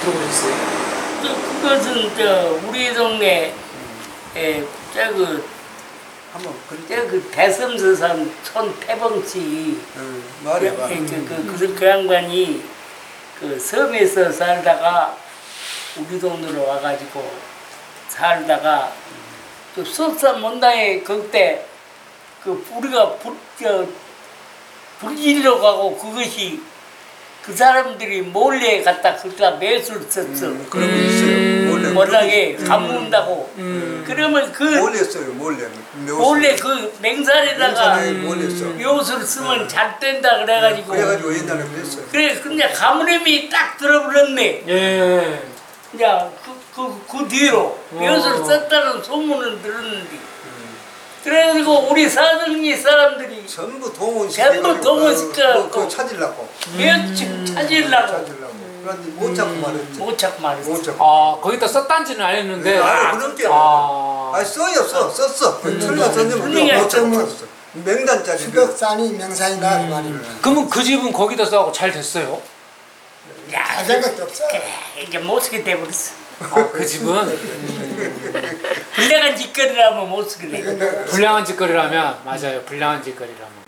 들어보셨어요? 그것은 우리 동네 한번 그렇게 그 대섬서산 손태봉씨 말해봐. 그 양반이 그 섬에서 살다가 우리 동네로 와가지고 살다가 그 수산 mon당에 그때 그 우리가 불지르러 가고 그것이 그 사람들이 몰래 갖다 그다 매수를 썼어. 그런 게 있어요. 몰래. mon당에 감문다고. 그러면 그 몰래 써요. 몰래. 몰래 그 맹산에다가 맹산에 몰래 써. 묘수를 쓰면 잘 된다 그래가지고. 그래가지고 옛날에 그랬어요. 그래, 근데 가문님이 딱 들어버렸네. 예. 이제 그 뒤로 묘수를 썼다는 소문을 들었는데. 그래가지고 우리 사등리 사람들이 전부 동원시켜. 전부 동원시켜갖고 그거 찾으려고. 묘집 찾으려고 그런데 못 찾고 말했지. 못 찾고 말했어. 못 찾고. 아, 거기다 썼단지는 안 했는데. 그렇게. 아. 썼어. 틀려 썼는데 분명히 못 찾고 말했어. 맹단짜리. 수덕산이 명산이다 그 말입니다. 그러면 그 집은 거기다 써갖고 잘 됐어요? 야, 잘된 것도 없어. 그래, 이제 못 쓰게 돼버렸어. 아, 그 집은 불량한 짓거리라면 못 쓰게 돼. 불량한 짓거리라면 맞아요. 불량한 짓거리라면.